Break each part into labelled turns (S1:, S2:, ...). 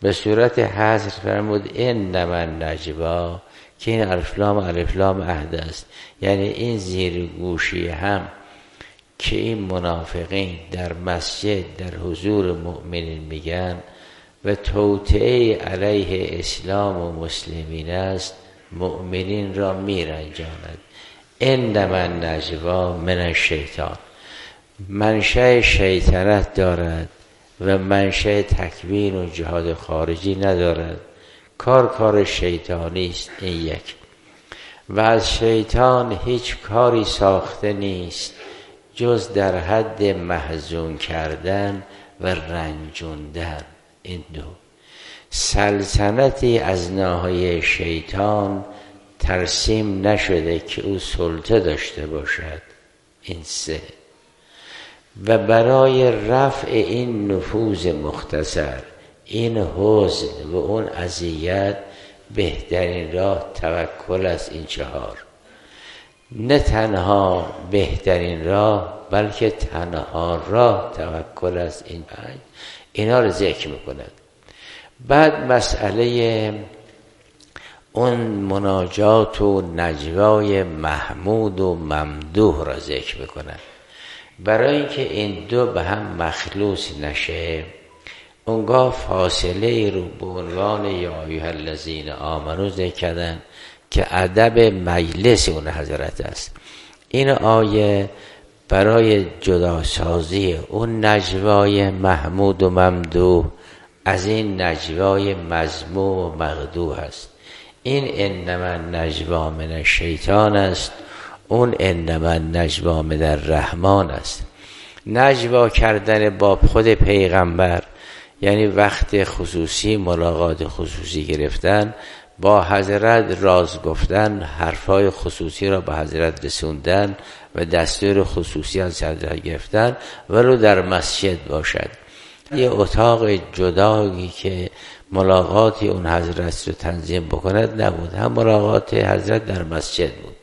S1: به صورت حصر فرمود انما النجوا، که این الف لام عهد است. یعنی این زیرگوشی هم که این منافقین در مسجد در حضور مؤمنین میگن و توطئه علیه اسلام و مسلمین است، مؤمنین را میرنجاند. انما النجوا من الشیطان، منشأ شیطنت دارد و منشأ تکوین و جهاد خارجی ندارد. کار شیطانی است این یک، و از شیطان هیچ کاری ساخته نیست جز در حد محزون کردن و رنجوندن. این دو سلطنتی از ناحیه شیطان ترسیم نشده که او سلطه داشته باشد. این سه. و برای رفع این نفوذ مختصر، این حزن و اون اذیت، بهترین راه توکل است. این چهار، نه تنها بهترین راه بلکه تنها راه توکل است. این پنج اینا رو ذکر میکند. بعد مسئله اون مناجات و نجوای محمود و ممدوح را ذکر میکند. برای اینکه این دو به هم مخلوط نشه، اونگاه فاصله ای رو به عنوان یا ایها الذین آمنو ذکر کردن که ادب مجلس اون حضرت است. این آیه برای جداسازی اون نجوای محمود و ممدوح از این نجوای مذموم و مقدوح است. این انما النجوا من الشیطان است، اون انما النجوا من الرحمن است. نجوا کردن با خود پیغمبر یعنی وقت خصوصی ملاقات خصوصی گرفتن، با حضرت راز گفتن، حرفای خصوصی را به حضرت رسوندن و دستور خصوصی از حضرت گرفتن، ولو در مسجد باشد. یه اتاق جدایی که ملاقاتی اون حضرت رو تنظیم بکند نبود، هم ملاقات حضرت در مسجد بود.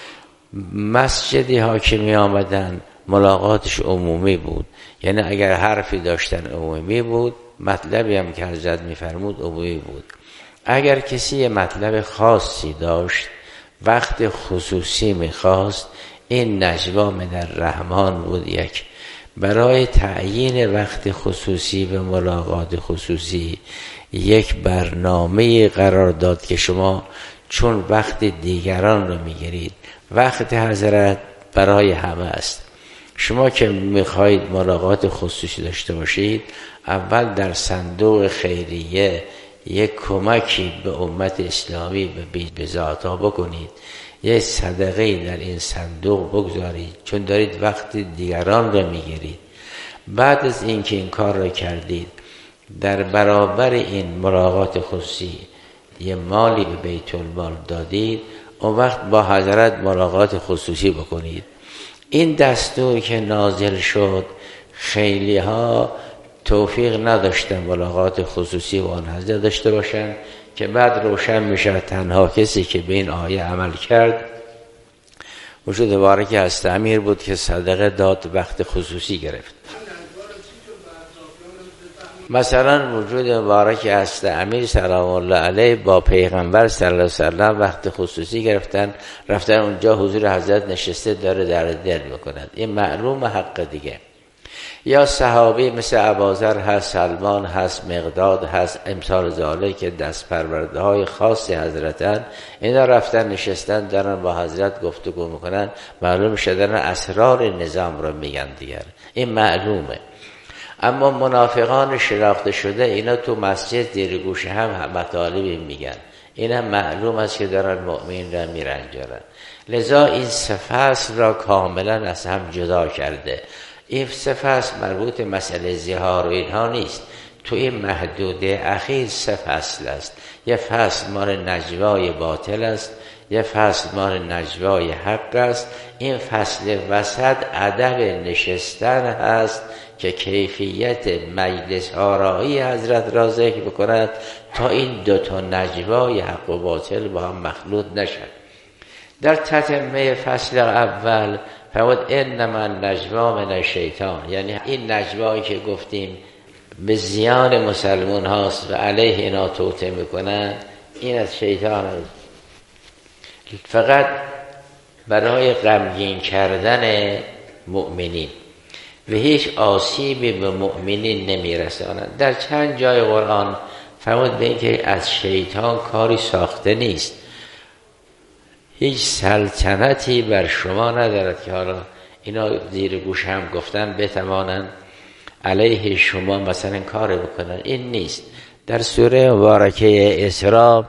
S1: مسجدی ها که می آمدن ملاقاتش عمومی بود، یعنی اگر حرفی داشتن عمومی بود، مطلبی هم که حضرت می فرمود عمومی بود. اگر کسی مطلب خاصی داشت، وقت خصوصی می خواست، این نجوا من الرحمن بود. یک، برای تعیین وقت خصوصی و ملاقات خصوصی یک برنامه قرار داد که شما چون وقت دیگران رو میگیرید، وقت حضرت برای همه است. شما که میخواهید ملاقات خصوصی داشته باشید، اول در صندوق خیریه یک کمکی به امت اسلامی به ذاتها بکنید، یک صدقه در این صندوق بگذارید، چون دارید وقت دیگران را میگیرید. بعد از اینکه این کار را کردید، در برابر این ملاقات خصوصی یه مالی به بیت المال دادید، اون وقت با حضرت ملاقات خصوصی بکنید. این دستور که نازل شد، خیلی ها توفیق نداشتن ملاقات خصوصی با آن حضرت داشته باشن، که بعد روشن میشه تنها کسی که به این آیه عمل کرد وجود مبارک هست امیر بود که صدقه داد وقت خصوصی گرفت. مثلا وجود مبارک هست امیر سلام الله علیه با پیغمبر صلی الله علیه وسلم وقت خصوصی گرفتن، رفتن اونجا حضور حضرت نشسته داره در دل میکند. این معلوم حق دیگه. یا صحابی مثل ابوذر هست، سلمان هست، مقداد هست، امثال ذالک که دست پرورده های خاصی حضرتن، اینا رفتن نشستن دارن با حضرت گفتگو میکنن، معلوم شدن اسرار نظام رو میگن دیگر. این معلومه. اما منافقان شناخته شده اینا تو مسجد زیر گوش هم مطالبی میگن، این هم معلوم است که دارن مؤمنین را میرنجارن. لذا این سه فصل را کاملا از هم جدا کرده. این سه فصل مربوط مسئله ظهار و اینها نیست. تو این محدوده اخیر سه فصل است. یه فصل مال نجوای باطل است، یه فصل مال نجوای حق است. این فصل وسط ادب نشستن هست که کیفیت مجلس آرایی حضرت را ذکر بکند تا این دوتا نجوای حق و باطل با هم مخلوط نشد. در تتمه فصل اول فرمود انما النجوا من الشیطان، یعنی این نجوایی که گفتیم به زیان مسلمان هاست و علیه اینا توطئه میکنن، این از شیطان است. فقط برای غمگین کردن مؤمنین و هیچ آسیبی به مؤمنین نمیرسانند. در چند جای قرآن فرمود به این که از شیطان کاری ساخته نیست، هیچ سلطنتی بر شما ندارد که حالا اینا زیر گوش هم گفتن بتوانند علیه شما مثلا کار بکنن. این نیست. در سوره مبارکه اسراء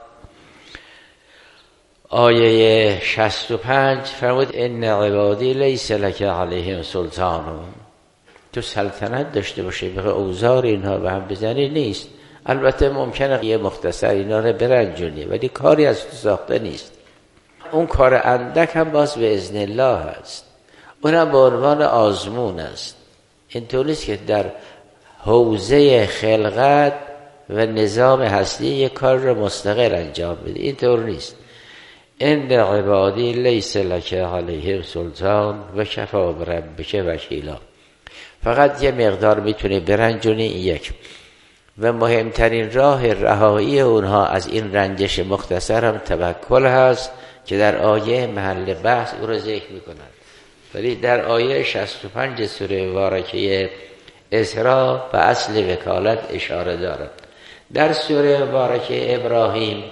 S1: آیه 65 فرمود ان عبادی لیس لک علیهم سلطان. تو سلطنت داشته باشه به اوزار اینها به هم بزنی نیست. البته ممکنه یه مختصر اینا رو برنجونی ولی کاری از تو ساخته نیست. اون کار اندک هم باز به اذن الله هست، اونم به عنوان آزمون است. اینطور نیست که در حوزه خلقت و نظام هستی یک کار رو مستقل انجام بده، اینطور نیست. ان عبادی لیس لک علیهم سلطان و کفی بربک وکیلا. فقط یه مقدار میتونه برنجونی، یک. و مهمترین راه رهایی اونها از این رنجش مختصر هم توکل هست که در آیه محل بحث او را ذکر میکنند. ولی در آیه 65 سوره مبارکه اسراء به اصل وکالت اشاره دارد. در سوره مبارکه ابراهیم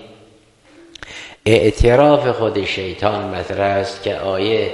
S1: اعتراف خود شیطان مطرح است که آیه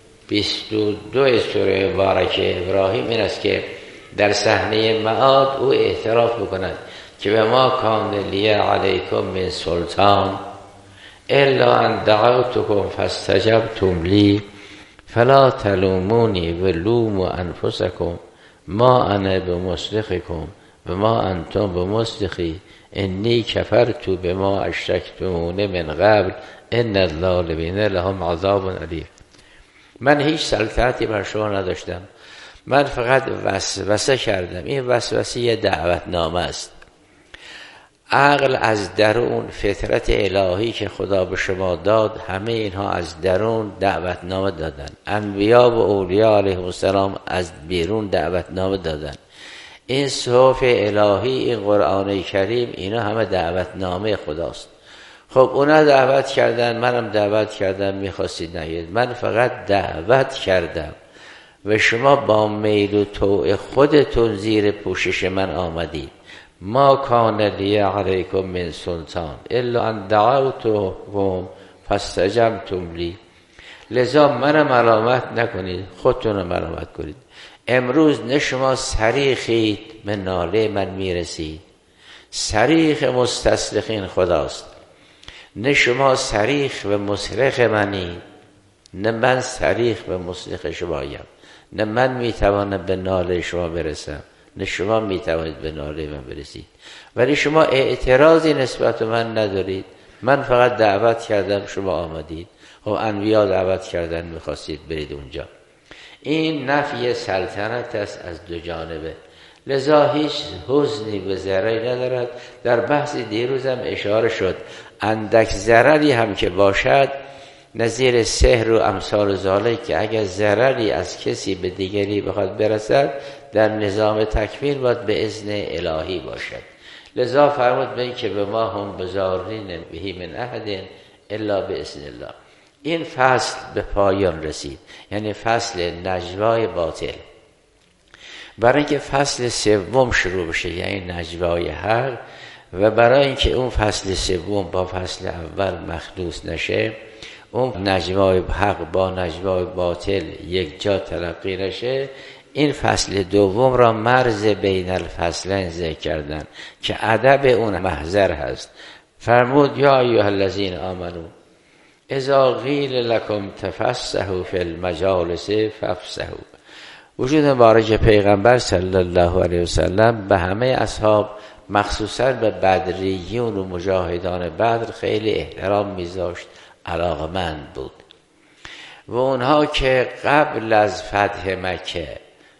S1: 22 سوره مبارکه ابراهیم این است که در صحنه معاد او اعتراف بکند که به ما کان لی علیکم من سلطان الا ان دعوتکم فاستجبتم لی فلا تلومونی و لوموا انفسکم ما انا بمصرخکم و ما انتم بمصرخی انی کفرت بما اشرکتمون من قبل ان الظالمین لهم عذاب علیم. من هیچ سلطنتی بر شما نداشتم، من فقط وسوسه کردم. این وسوسه یه دعوتنامه است. عقل از درون، فطرت الهی که خدا به شما داد، همه اینها از درون دعوتنامه دادن. انبیا و اولیاء علیهم السلام از بیرون دعوتنامه دادن. این صحف الهی، این قرآن کریم، اینا همه دعوتنامه خداست. خب اونا دعوت کردن، منم دعوت کردم، میخواستید نگید. من فقط دعوت کردم و شما با میل و طوع خودتون زیر پوشش من آمدید. ما کان لی علیکم من سلطان الا ان دعوتکم فاستجبتم لی. لذا منم ملامت نکنید، خودتون ملامت کنید. امروز نه شما صریخید به ناله من میرسید، صریخ مستصرخین خداست. نه شما صریخ و مصرخ منید، نه من صریخ و مصرخ شمایم. نه من میتوانم به ناله شما برسم، نه شما میتوانید به ناله من برسید. ولی شما اعتراضی نسبت به من ندارید. من فقط دعوت کردم، شما آمدید. خب انبیا دعوت کردن، میخواستید برید اونجا. این نفی سلطنت است از دو جانبه. لذا هیچ حزنی به ضرری ندارد. در بحث دیروز هم اشاره شد اندک ضرری هم که باشد نظیر سحر و امثال ذالک، که اگر ضرری از کسی به دیگری بخواد برسد در نظام تکمیل باید به اذن الهی باشد. لذا فرمود به این که به ما هم بزارین بهی من احد الا به اذن الله. این فصل به پایان رسید، یعنی فصل نجوای باطل. برای اینکه فصل سوم شروع بشه، یعنی نجوای حق، و برای اینکه اون فصل سوم با فصل اول مخلوط نشه، اون نجوای حق با نجوای باطل یک جا تلقی نشه، این فصل دوم را مرز بین الفصلین ذکر کردن که ادب اون محضر هست. فرمود یا ایها الذین آمنو اذا قیل لکم تفسحوا فی المجالس فافسحوا. وجود مبارک پیغمبر صلی الله علیه وسلم به همه اصحاب، مخصوصا به بدریون و مجاهدان بدر، خیلی احترام میذاشت، علاقمند بود. و اونها که قبل از فتح مکه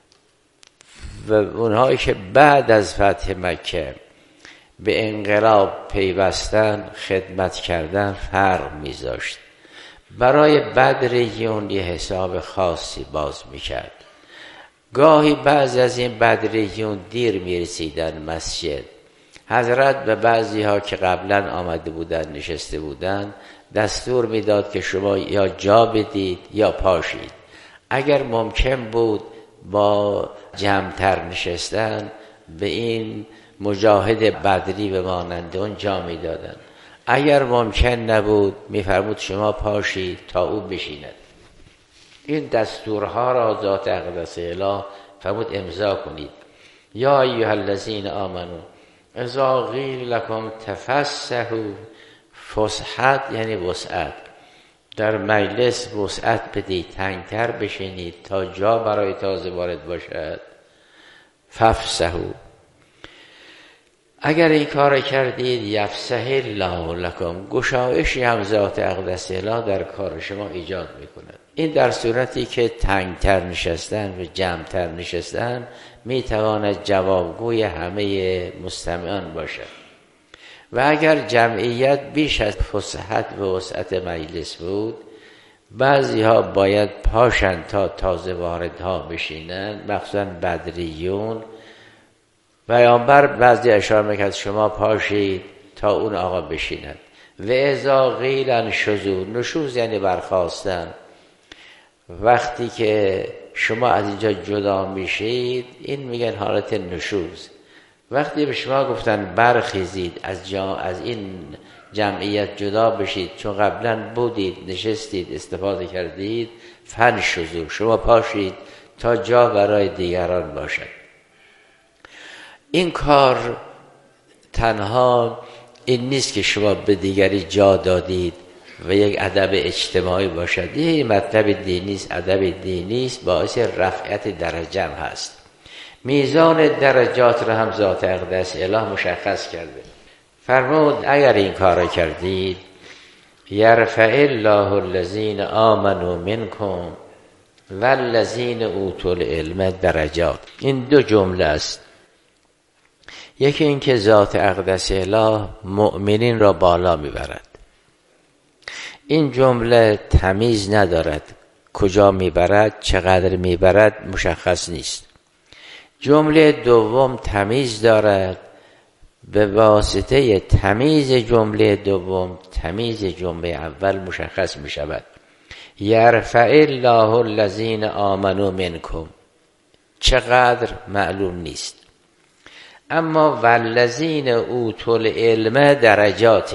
S1: و اونهایی که بعد از فتح مکه به انقلاب پیوستن، خدمت کردن، فرق میذاشت. برای بدریون یه حساب خاصی باز میکرد. گاهی بعضی از این بدریون دیر میرسیدن مسجد. حضرت به بعضی ها که قبلا آمده بودن نشسته بودن دستور میداد که شما یا جا بدید یا پاشید. اگر ممکن بود با جمع‌تر نشستن به این مجاهد بدری به مانند اون جا میدادن. اگر ممکن نبود میفرمود شما پاشید تا او بشیند. این دستورها را ذات اقدس اله فرمود امضا کنید. یا ایها الذین آمنو اذا قیل لکم تفسحوا، فسحت یعنی وسعت، در مجلس وسعت بدید، تنگتر بشینید تا جا برای تازه وارد باشد. فافسحوا، اگر این کار کردید یفسح الله لکم، گشایشی هم ذات اقدس اله در کار شما ایجاد میکند. این در صورتی که تنگتر نشستن و جمعتر نشستن میتواند جوابگوی همه مستمعان باشد. و اگر جمعیت بیش از فسحت و وسعت مجلس بود، بعضی ها باید پاشن تا تازه واردها بشینن، مخصوصا بدریون. پیامبر بعضی اشاره میکرد شما پاشید تا اون آقا بشیند. و اذا قیل انشزوا، نشوز یعنی برخاستن. وقتی که شما از اینجا جدا میشید این میگن حالت نشوز. وقتی به شما گفتن برخیزید از این جمعیت جدا بشید چون قبلا بودید نشستید استفاده کردید، فانشزوا، شما پاشید تا جا برای دیگران باشد. این کار تنها این نیست که شما به دیگری جا دادید و یک ادب اجتماعی باشد. این مطلب دینی است، ادب دینی است، باعث رفعت درجه هم هست. میزان درجات را هم ذات اقدس اله مشخص کرده. فرمود اگر این کار کردید یرفع الله الذین آمنوا منکم والذین اوتوا العلم درجات. این دو جمله است. یکی این که ذات اقدس اله مؤمنین را بالا میبرد. این جمله تمیز ندارد، کجا میبرد چقدر میبرد مشخص نیست. جمله دوم تمیز دارد، به واسطه تمیز جمله دوم تمیز جمله اول مشخص می شود. یرفع الله الذین آمنوا منکم، چقدر معلوم نیست. اما والذین اوتوا العلم درجات،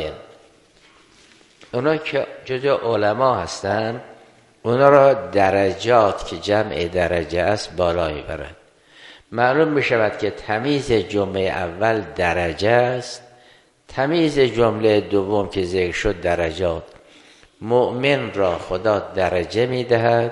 S1: اونا که جزء علما هستند اونا را درجات که جمع درجه است بالا میبرد. معلوم می شود که تمیز جمله اول درجه است، تمیز جمله دوم که ذکر شد درجات. مؤمن را خدا درجه می دهد،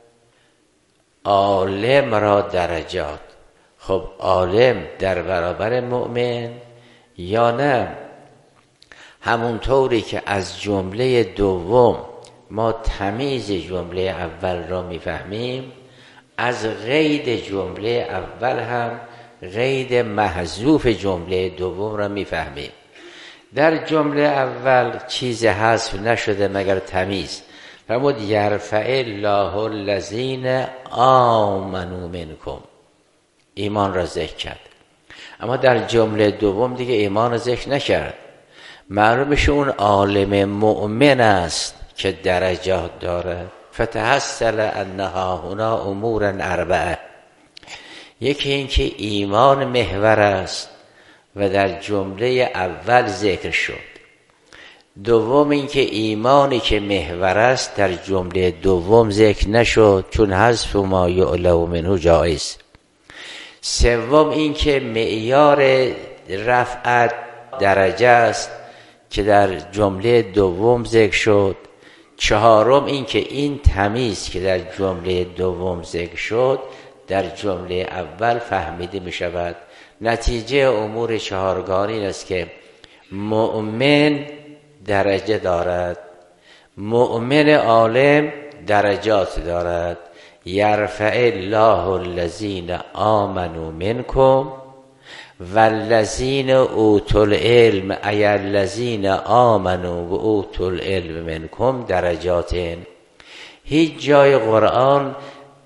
S1: عالم را درجات. خب عالم در برابر مؤمن یا نه؟ همونطوری که از جمله دوم ما تمیز جمله اول را می فهمیم، از قید جمله اول هم قید محذوف جمله دوم را میفهمیم. در جمله اول چیز حذف نشده مگر تمیز. فرمود یرفع الله الذین آمنوا منکم، ایمان را ذکر کرد. اما در جمله دوم دیگه ایمان را ذکر نکرد. معلوم شه اون عالم مؤمن است که درجات داره. فتحصل انها هنا امور اربعه. یکی این که ایمان محور است و در جمله اول ذکر شد. دوم این که ایمانی که محور است در جمله دوم ذکر نشد چون حذف ما یعلم منه جایز. سوم این که معیار رفعت درجه است که در جمله دوم ذکر شد. چهارم این که این تمیز که در جمله دوم ذکر شد در جمله اول فهمیده می شود. نتیجه امور چهارگانه این است که مؤمن درجه دارد، مؤمن عالم درجات دارد. یرفع الله الذین آمنوا منکم والذین اوتوا العلم، ای الذین آمنوا و اوتوا العلم منکم درجات. هیچ جای قرآن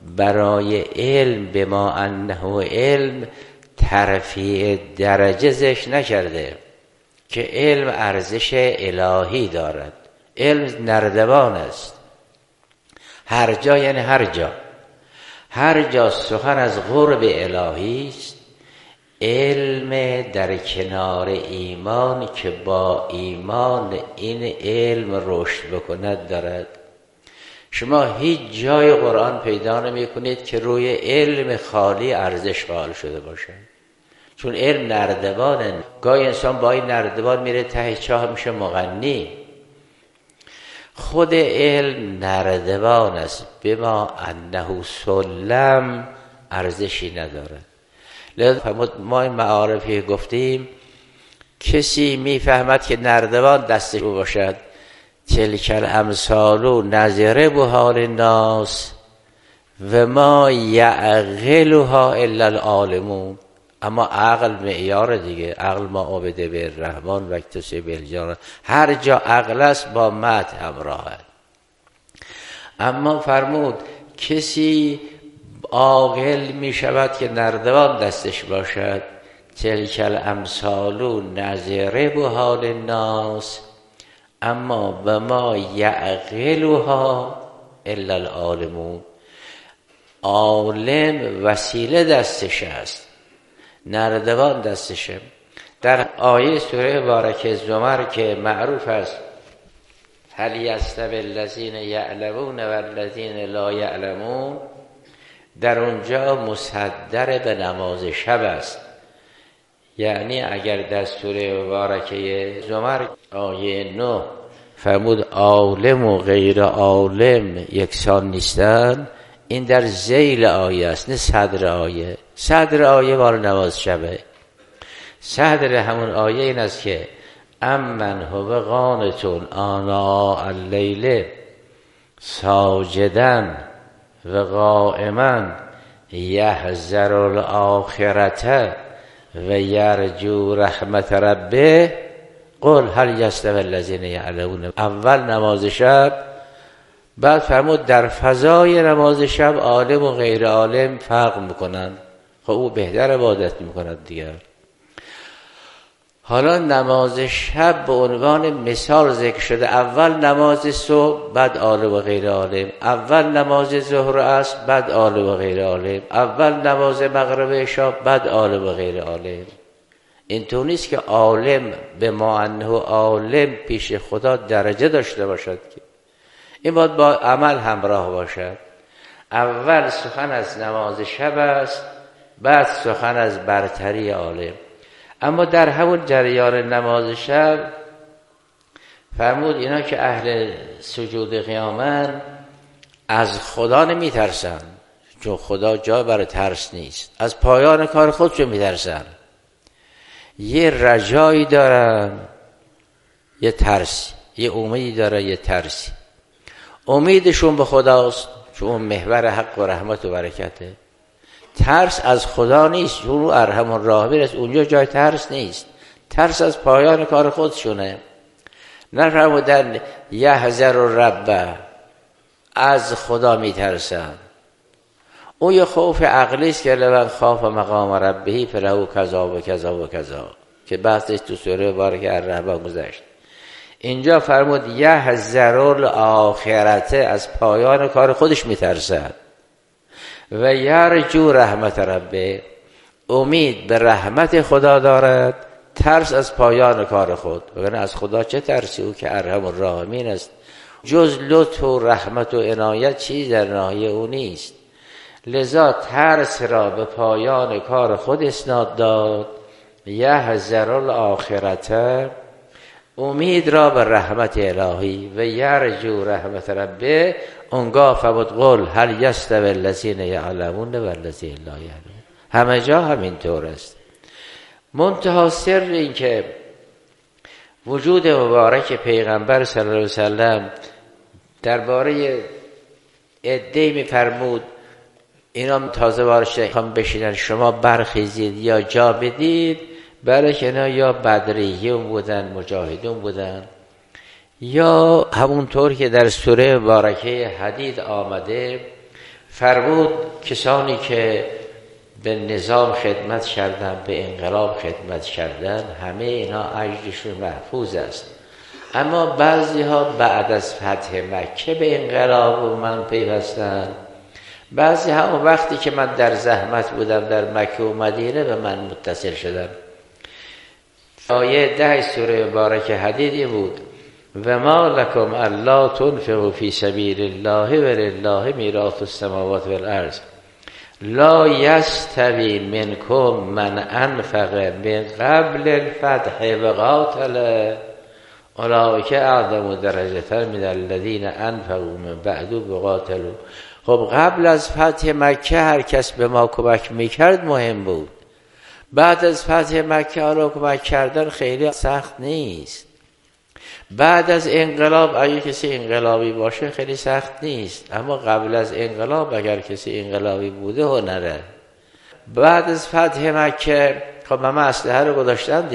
S1: برای علم به ما انه علم ترفیع درجه ذکر نکرده که علم ارزش الهی دارد. علم نردبان است. هر جا یعنی هر جا سخن از قرب الهی است، علم در کنار ایمان که با ایمان این علم رشد بکند دارد. شما هیچ جای قرآن پیدا نمی کنید که روی علم خالی ارزش قائل شده باشد، چون علم نردبانه. گاهی انسان با این نردبان میره ته چاه میشه مغنی. خود علم نردبان است، بما انه سلم ارزشی ندارد. لذا ما این معارفی گفتیم کسی میفهمد که نردبان دستش باشد، تلک الامثال نضربها للناس و ما یعقلها الا العالمون. اما عقل معیار دیگه، عقل ما عبد بالرحمن و اکتسب بالجان، هر جا عقل است با مدح همراه. اما فرمود کسی عاقل می شود که نردبان دستش باشد، تلک الامثال نضربها للناس اما و ما یعقلها الا العالمون. عالم وسیله دستش است، نردبان دستشه. در آیه سوره مبارکه زمر که معروف است هل یستوی الذین یعلمون و الذین لا یعلمون، در اونجا مصدر به نماز شب است. یعنی اگر در سوره مبارکه زمر آیه 9 فرمود عالم و غیر عالم یکسان نیستن، این در ذیل آیه است نه صدر آیه. صدر آیه مال نماز شبه. صدر همون آیه این است که امن هو قانتون آناء اللیل ساجدا و قائما یحذر الاخرة و یرجو رحمت ربه قل هل یستوی الذین یعلمون. اول نماز شب، بعد فرمود در فضای نماز شب عالم و غیر عالم فرق میکنن. خب او بهتر عبادت میکند دیگر. حالا نماز شب به عنوان مثال ذکر شده. اول نماز صبح، بعد عالم و غیر عالم. اول نماز ظهر و عصر، بعد عالم و غیر عالم. اول نماز مغرب و عشاء، بعد عالم و غیر عالم. اینطور نیست که عالم به ما انه عالم پیش خدا درجه داشته باشد که این باید با عمل همراه باشد. اول سخن از نماز شب است، بعد سخن از برتری عالم. اما در همون جریان نماز شب فرمود اینا که اهل سجود قیامن از خدا نمی ترسن، چون خدا جا برای ترس نیست. از پایان کار خودشون می ترسن. یه رجایی دارن، یه ترسی، یه امیدی دارن، یه ترسی. امیدشون به خداست چون اون محور حق و رحمت و برکته. ترس از خدا نیست چون او ارحم الراحمین است، اونجا جای ترس نیست. ترس از پایان کار خودشونه. نفرمودن یحذر الرب، از خدا میترسن. او یه خوف عقلی است که لمن خاف مقام ربه فله کذا و کذا و کذا که بحثش تو سوره مبارکه الرحمن گذشت. اینجا فرمود یحذر الاخرة، از پایان کار خودش میترسد. و یرجو رحمت ربه، امید به رحمت خدا دارد، ترس از پایان کار خود. وگرنه از خدا چه ترسی؟ او که ارحم الراحمین است. جز لطف و رحمت و عنایت چیز در ناحیه او نیست. لذا ترس را به پایان کار خود اسناد داد. یحذر الاخرة، امید را به رحمت الهی. و یرجو رحمت ربه، اونگاه فرمود قل هل یستوی الذین یعلمون و الذین لا یعلمون. همه جا همین طور است. منتها سر این که وجود مبارک پیغمبر صلی الله علیه وسلم درباره عده‌ای می‌فرمود اینا تازه وارد خواهم بشینن، شما برخیزید یا جا بدید. برای که اینا یا بدریون بودن، مجاهدون بودن، یا همونطور که در سوره مبارکه حدید آمده فرمود کسانی که به نظام خدمت کردن، به انقلاب خدمت کردن، همه اینا اجرشون محفوظ است. اما بعضی ها بعد از فتح مکه به انقلاب و من پیوستن، بعضی ها وقتی که من در زحمت بودم در مکه و مدینه به من متصل شدن. آیه 10 سوره مبارکه حدید بود: و ما لکم الا تنفقوا فی سبیل الله ولله میراث السماوات والارض لا یستوی منکم من انفق من قبل الفتح و قاتل اولئک اعظم درجة من الذین انفقوا من بعد و قاتلوا. خب قبل از فتح مکه هر کس به ما کمک میکرد مهم بود. بعد از فتح مکه حالا کمک کردن خیلی سخت نیست. بعد از انقلاب اگه کسی انقلابی باشه خیلی سخت نیست، اما قبل از انقلاب اگر کسی انقلابی بوده هنره. بعد از فتح مکه خب همه اسلحه رو گذاشتن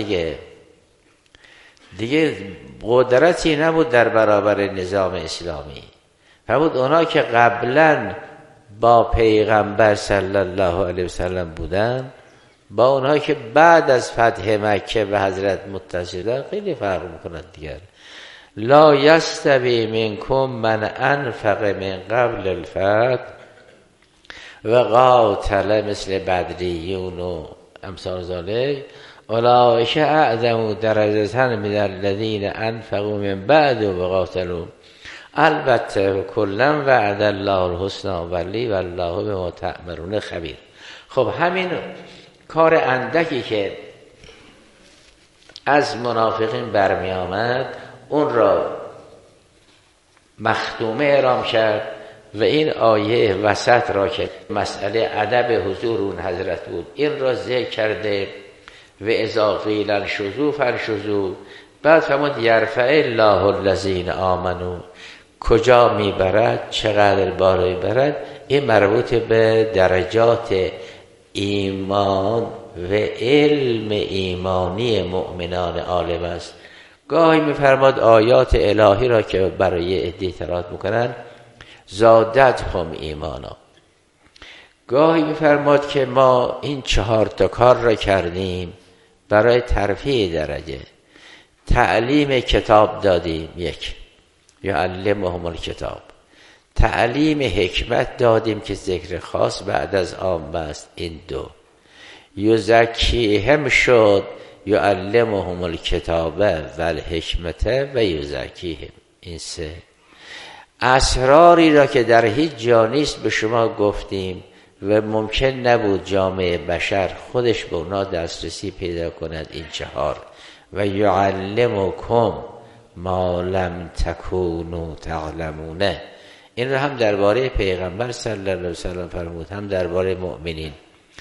S1: دیگه قدرتی نبود در برابر نظام اسلامی. فرمود اونا که قبلا با پیغمبر صلی الله علیه وسلم بودن با اونها که بعد از فتح مکه به حضرت متصلن خیلی فرق میکنند دیگر. لا یستوی منکم من انفق من قبل الفتح و قاتل مثل بدریون و امثال ذالک اولئک اعظم درجة من الذین انفقوا من بعد و قاتلوا. البته کلا وعد الله الحسنى ولی والله بما تعملون خبیر. خب همین کار اندکی که از منافقین برمی آمد اون را مختومه اعلام کرد و این آیه وسط را که مسئله ادب حضور اون حضرت بود این را ذکر کرده و اذا قیل انشزوا فانشزوا. بعد فرمود یرفع الله الذین آمنوا. کجا میبرد؟ چقدر بالا میبرد؟ این مربوط به درجات ایمان و علم ایمانی مؤمنان عالم است. گاهی میفرماد آیات الهی را که برای عده تلاوت میکنن زادتهم ایمانا. گاهی میفرماد که ما این 4 کار را کردیم برای ترفیع درجه. تعلیم کتاب دادیم، 1 یعلمهم الکتاب. تعلیم حکمت دادیم که ذکر خاص بعد از عام است، این 2. یزکیهم شد یعلمهم الکتاب و الحکمت و یزکیهم، این 3. اسراری را که در هیچ جا نیست به شما گفتیم و ممکن نبود جامعه بشر خودش به اونا دسترسی پیدا کند، این 4. و یعلمکم ما لم تکونوا تعلمون. این را هم درباره پیغمبر صلی الله علیه وسلم فرمود، هم درباره مؤمنین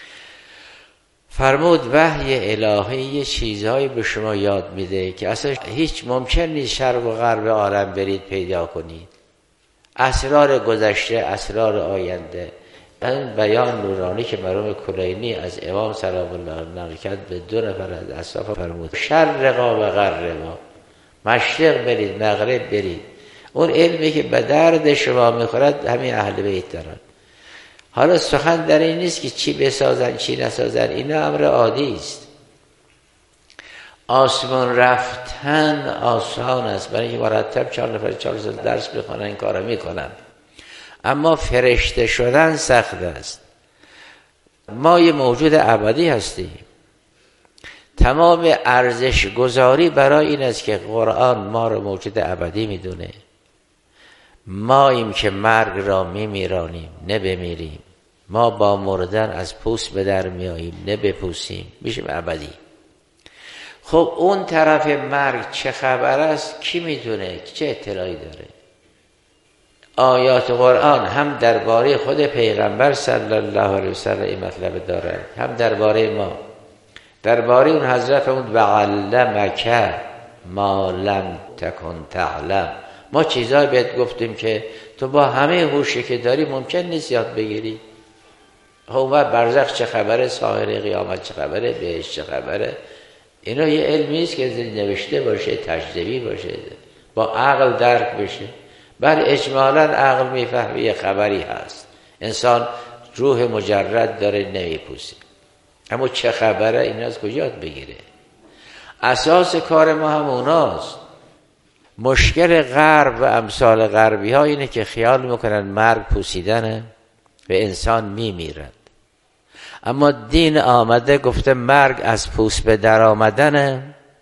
S1: فرمود. وحی الهی یه چیزهایی به شما یاد میده که اصلا هیچ ممکن نیست شرق و غرب عالم برید پیدا کنید. اسرار گذشته، اسرار آینده. این بیان نورانی که مرحوم کلینی از امام سلام الله نقل کرد به 2 نفر از اصحاب فرمود شرقا و غربا، مشرق برید مغرب برید. اون علمی که به درد شما میخورد همین اهل بیت دارن. حالا سخن در این نیست که چی بسازن چی نسازن، این امر عادی است. آسمان رفتن آسان است، برای اینکه مرتب 4 نفر 4 سال درس بخونن این کارو میکنن، اما فرشته شدن سخت است. ما یه موجود ابدی هستیم. تمام ارزش گذاری برای این است که قرآن ما رو موجود ابدی میدونه. ماییم که مرگ را میمیرانیم نه بمیریم. ما با مردن از پوست به در میاییم نه بپوسیم، میشیم ابدی. خب اون طرف مرگ چه خبر است؟ کی میدونه؟ چه اطلاعی داره؟ آیات قرآن هم درباره خود پیغمبر صلی الله علیه وسلم این مطلب داره، هم درباره ما. درباره اون حضرت اون و علمک ما لم تکن تعلم. ما چیزایی بهت گفتیم که تو با همه هوشی که داری ممکن نیست یاد بگیری. و برزخ چه خبره، ساحل قیامت چه خبره، بهشت چه خبره، اینا یه علمی است که نوشته باشه، تجربی باشه، با عقل درک بشه. بر اجمالا عقل میفهمه یه خبری هست، انسان روح مجرد داره نمیپوسه، اما چه خبره این از کجا یاد بگیره؟ اساس کار ما هم اوناست. مشکل غرب و امثال غربی ها اینه که خیال میکنن مرگ پوسیدنه و انسان میمیرد، اما دین آمده گفته مرگ از پوست به در آمدنه،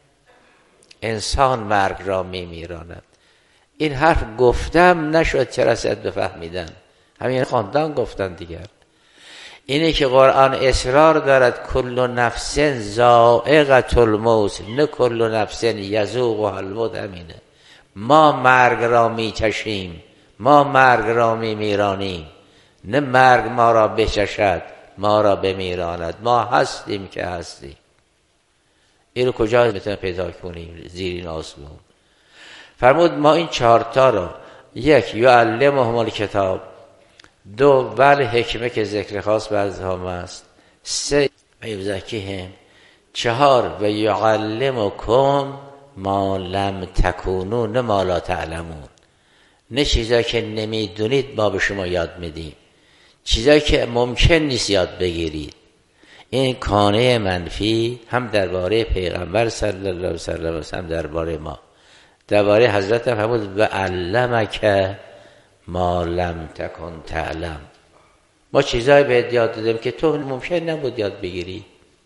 S1: انسان مرگ را میمیراند. این حرف گفتم نشد چه رسد به فهمیدن، همین خواندن گفتن دیگر. اینه که قرآن اصرار دارد کل نفس ذائقة الموت، نه کل نفس یذوقها الموت. همینه، ما مرگ را میچشیم، ما مرگ را میمیرانیم، نه مرگ ما را بچشد ما را بمیراند. ما هستیم که هستیم. این رو کجا میتونیم پیدا کنیم؟ زیر این آسمون. فرمود ما این 4 تا رو، 1 یعلمهم الکتاب، 2 ول حکمه که ذکر خاص بعض هم است، 3 یزکیهم، 4 و یعلمکم ما لم تکونون، نه ما لا تعلمون، نه چیزایی که نمیدونید ما به شما یاد میدیم، چیزایی که ممکن نیست یاد بگیرید. این کانه منفی هم درباره پیغمبر صلی الله علیه و سلم هم درباره ما. درباره حضرت فرمود و علمک ما لم تکن تعلم، ما چیزایی بهت یاد دادیم که تو ممکن نبود یاد بگیری.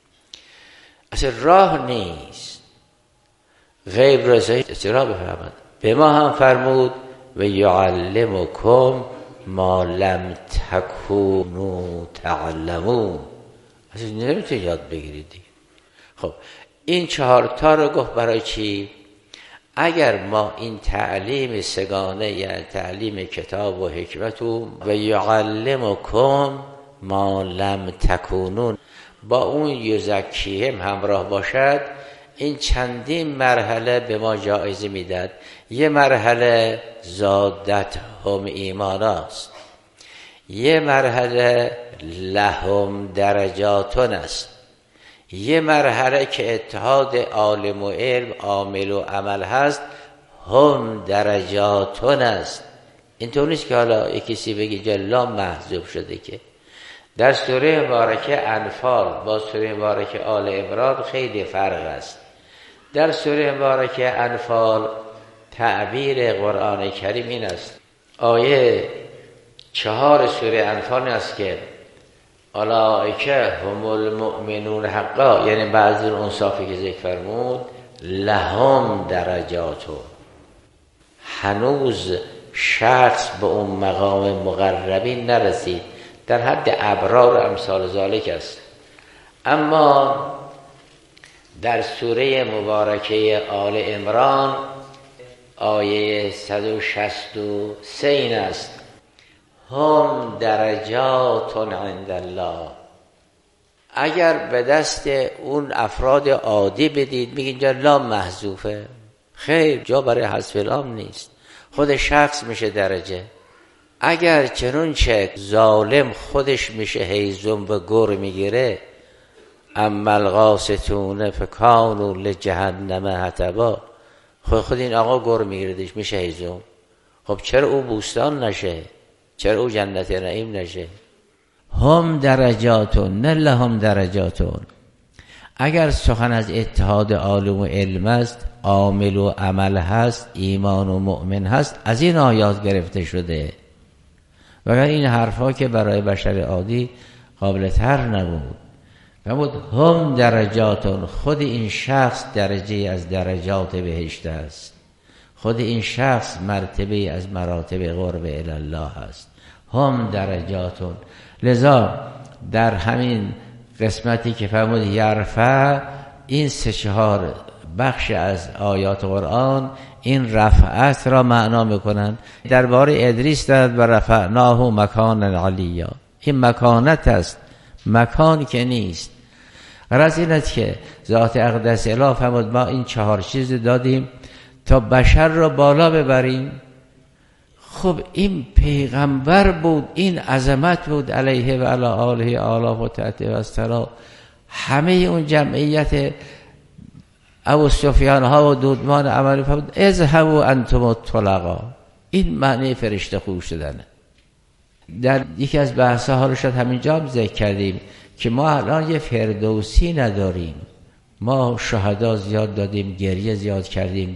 S1: اصلا راه نیست غیب رضایی چرا بفهمد. به ما هم فرمود و یعلمکم ما لم تکونوا تعلمون، اصلا نمیتونی یاد بگیرید. خب این 4 تا رو گفت برای چی؟ اگر ما این تعلیم سگانه، یعنی تعلیم کتاب و حکمت و یعلمکم ما لم تکونون، با اون یزکیهم همراه باشد، این چندین مرحله به ما جایزه میداد. یه مرحله زادت هم ایمان است، یه مرحله لهم درجاتون است، یه مرحله که اتحاد عالم و علم، عامل و عمل هست، هم درجاتون است. اینطور نیست که حالا کسی بگی جلا محذوب شده. که در سوره مبارکه انفال با سوره مبارکه آل عمران خیلی فرق است. در سوره مبارکه انفال تعبیر قرآن کریم این است، آیه 4 سوره انفال است که اولئک هم المؤمنون حقا، یعنی بعضی اون اوصافی که ذکر فرمود لهم درجاتون، هنوز شخص به اون مقام مقربین نرسید، در حد ابرار امثال ذالک است. اما در سوره مبارکه آل عمران آیه 163 این است، هم درجات عند الله. اگر به دست اون افراد عادی بدید میگین جا لام محذوفه، خیر، جا برای حذف لام نیست، خود شخص میشه درجه. اگر چنانچه ظالم خودش میشه هیزم و گر میگیره، اما القاسطون فکانوا لجهنم حطبا، خود این آقا گر میگیردش میشه هیزم. خب چرا او بوستان نشه؟ چرا او جنت نعیم نشه؟ هم درجاتون نه لهم درجاتون. اگر سخن از اتحاد عالم و علم است، عامل و عمل هست، ایمان و مؤمن هست، از این آیات گرفته شده. وگر این حرفا که برای بشر عادی قابل تر نبود. فرمود هم درجاتون، خود این شخص درجه از درجات بهشت است، خود این شخص مرتبه از مراتب قرب الی الله است. هم درجاتون. لذا در همین قسمتی که فرمود یرفع، این 3-4 بخش از آیات قرآن این رفعت را معنا میکنند. درباره ادریس دارد و رفعناه مکانا علیا، این مکانت است، مکان که نیست. غرض این است که ذات اقدس اله فرمود ما این 4 چیز دادیم تا بشر را بالا ببریم. خب این پیغمبر بود، این عظمت بود علیه و علی آله آلاف و تحت و استرا. همه اون جمعیت ابو سفیان ها و دودمان عملی فرمود اذهبوا انتم الطلقا، این معنی فرشته خوب شدنه. در یکی از بحث‌ها ها رو شاید همینجا هم ذکر کردیم که ما الان یه فردوسی نداریم. ما شهدا زیاد دادیم، گریه زیاد کردیم،